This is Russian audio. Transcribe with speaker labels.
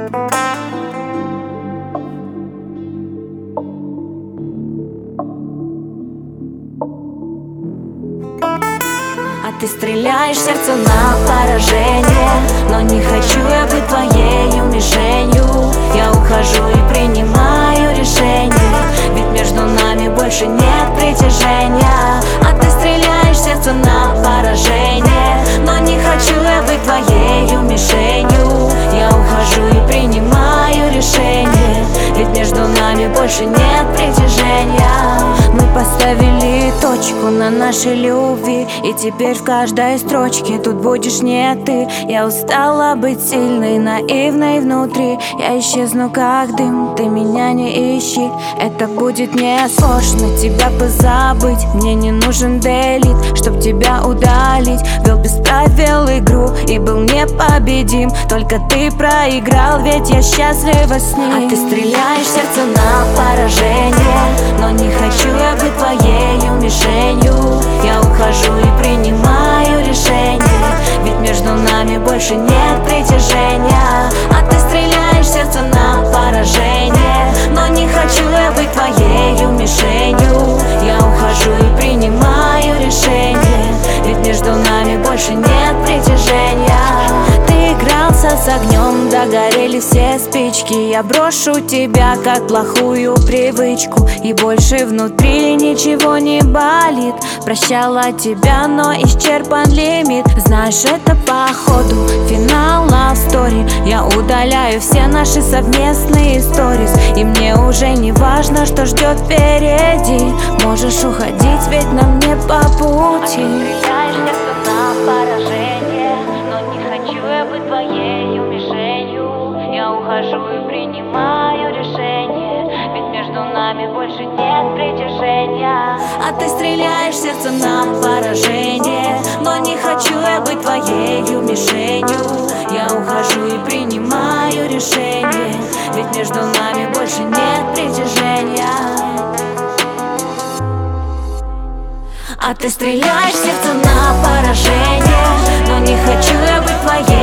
Speaker 1: А ты стреляешь в сердце на поражение, но не хочу я быть твоею мишенью. Я ухожу и принимаю решение, ведь между нами больше нет притяжения. А ты стреляешь в сердце на поражение, но не хочу я быть твоею мишенью. Я ухожу и принимаю решение, ведь между нами больше нет притяжения. Мы поставили точку на нашей любви, и теперь в каждой строчке тут будешь не ты. Я устала быть сильной, наивной внутри. Я исчезну как дым, ты меня не ищи. Это будет несложно тебя позабыть. Мне не нужен делит, чтоб тебя удалить. Вел без правил игру и был непобедим. Только ты проиграл, ведь я счастлива с ним. А ты стреляешь в сердце на поражение, но не хочу я быть твоею мишенью. Я ухожу и принимаю решение, ведь между нами больше нет притяжения. А ты стреляешь в сердце на поражение, но не хочу я быть твоею мишенью. Я ухожу и принимаю решение, ведь между нами больше нет притяжения. Ты игрался с огнем, догорели все спички. Я брошу тебя как плохую привычку, и больше внутри ничего не болит. Прощала тебя, но исчерпан лимит. Знаешь, это походу финал love story. Я удаляю все наши совместные сторис, и мне уже не важно, что ждет впереди. Можешь уходить, ведь нам не по пути. Поражение, но не хочу я быть твоею мишенью. Я ухожу и принимаю решение, ведь между нами больше нет притяжения. А ты стреляешь в сердце на поражение, но не хочу я быть твоею мишенью. Я ухожу и принимаю решение, ведь между нами больше нет притяжения. А ты стреляешь в сердце на поражение, но не хочу я быть твоей